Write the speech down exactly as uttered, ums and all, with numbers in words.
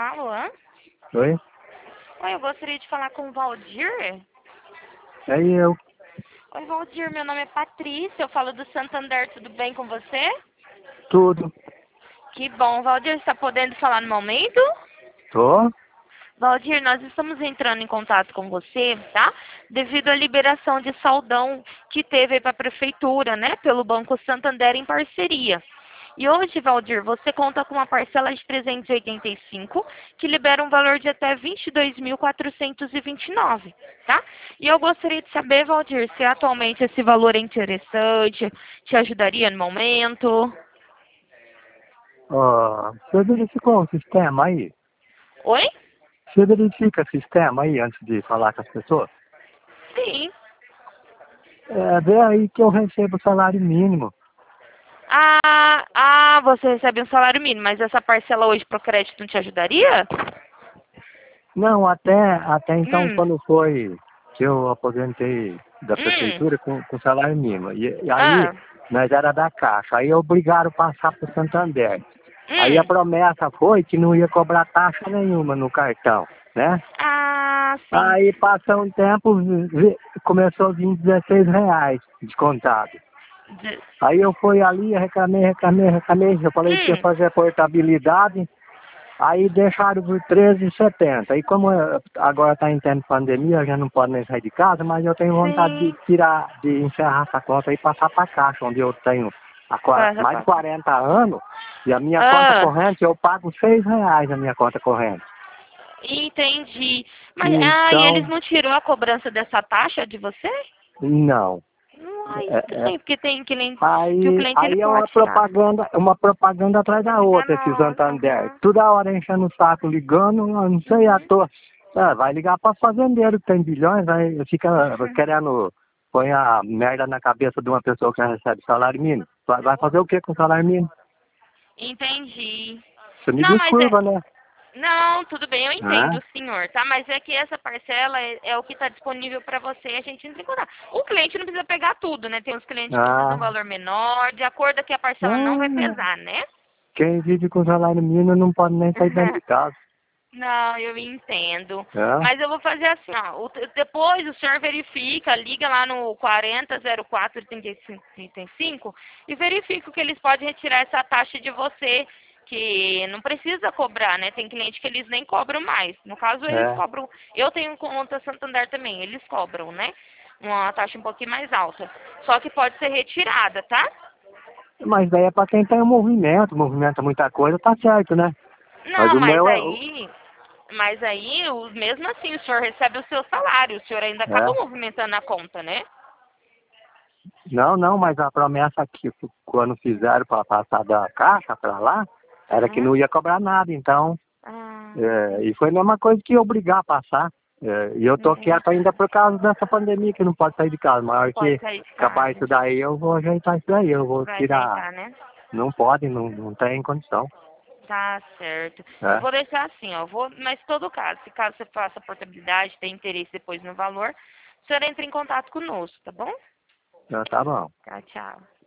Alô? Oi? Oi, eu gostaria de falar com o Valdir. É eu. Oi, Valdir, meu nome é Patrícia, eu falo do Santander, tudo bem com você? Tudo. Que bom, Valdir, está podendo falar no momento? Tô? Valdir, nós estamos entrando em contato com você, tá? Devido à liberação de saldão que teve para a prefeitura, né? Pelo Banco Santander em parceria. E hoje, Valdir, você conta com uma parcela de trezentos e oitenta e cinco, que libera um valor de até vinte e dois mil quatrocentos e vinte e nove, tá? E eu gostaria de saber, Valdir, se atualmente esse valor é interessante, te ajudaria no momento. Ó, você verificou o sistema aí? Oi? Você verifica o sistema aí antes de falar com as pessoas? Sim. É, vê aí que eu recebo salário mínimo. Ah, ah, você recebe um salário mínimo, mas essa parcela hoje pro crédito não te ajudaria? Não, até, até então Hum, quando foi que eu aposentei da hum, prefeitura com, com salário mínimo. E, e aí, ah, nós era da Caixa. Aí obrigaram a passar para o Santander. Aí a hum. promessa foi que não ia cobrar taxa nenhuma no cartão, né? Ah, sim. Aí passou um tempo, vi- vi- começou a vir dezesseis reais descontado. De- Aí eu fui ali, reclamei, reclamei, reclamei. Eu falei que ia Hum, fazer a portabilidade. Aí deixaram por treze e setenta. E como eh, agora está em tempo de pandemia, eu já não pode nem sair de casa, mas eu tenho vontade de sim. tirar, de encerrar essa conta e passar para a Caixa, onde eu tenho há qua- Passa, mais de passa. quarenta anos. E a minha conta Ah, corrente, eu pago seis reais a minha conta corrente. entendi. Mas, ah, e eles Então, não tirou a cobrança dessa taxa de você? não. Ah, É, é, estranho, porque tem cliente, que o Aí, cliente ele aí é uma pode tirar, né? propaganda, é uma propaganda atrás da outra, esse Enganosa, Santander. aham. Toda hora enchendo o saco, ligando, eu não sei à Uhum. toa. Ah, vai ligar para fazendeiro que tem bilhões, aí fica querendo põe a merda na cabeça de uma pessoa que recebe salário mínimo. Vai, vai fazer o que com salário mínimo? Entendi. Você me Não, mas é. desculpa, né? Não, tudo bem, eu Hã? entendo, senhor, tá? Mas é que essa parcela é, é o que está disponível para você e a gente entra em contato. O cliente não precisa pegar tudo, né? Tem uns clientes que precisam de Ah, um valor menor, de acordo que a parcela não vai ah, pesar, né? quem vive com salário mínimo não pode nem sair dentro de casa. Não, eu entendo. Hã? Mas eu vou fazer assim, ó. o- depois o senhor verifica, liga lá no quarenta zero quatro trinta e cinco trinta e cinco e verifica que eles podem retirar essa taxa de você, que não precisa cobrar, né? Tem cliente que eles nem cobram mais. No caso, eles É. cobram. Eu tenho conta Santander também, eles cobram, né? Uma taxa um pouquinho mais alta. Só que pode ser retirada, tá? Mas daí é para quem tem um movimento, movimenta muita coisa, tá certo, né? Mas Não, o mas meu é. o- aí, mas aí, o- mesmo assim, o senhor recebe o seu salário, o senhor ainda acaba É. movimentando a conta, né? Não, não, mas a promessa que quando fizeram para passar da caixa para lá, era que Hum? não ia cobrar nada, então. Ah, É, e entendi. foi a mesma coisa que obrigar a passar. É, e eu tô Uhum. quieto ainda por causa dessa pandemia que não pode sair de casa. Mas a Não hora pode que sair de acabar casa. isso daí, eu vou ajeitar isso daí, eu vou Vai tirar. ajeitar, né? Não pode, não, não tem condição. Tá certo. Eu É, vou deixar assim, ó. Vou, mas todo caso, se caso você faça a portabilidade, tem interesse depois no valor, o senhor entra em contato conosco, tá bom? então tá bom. Tá, tchau.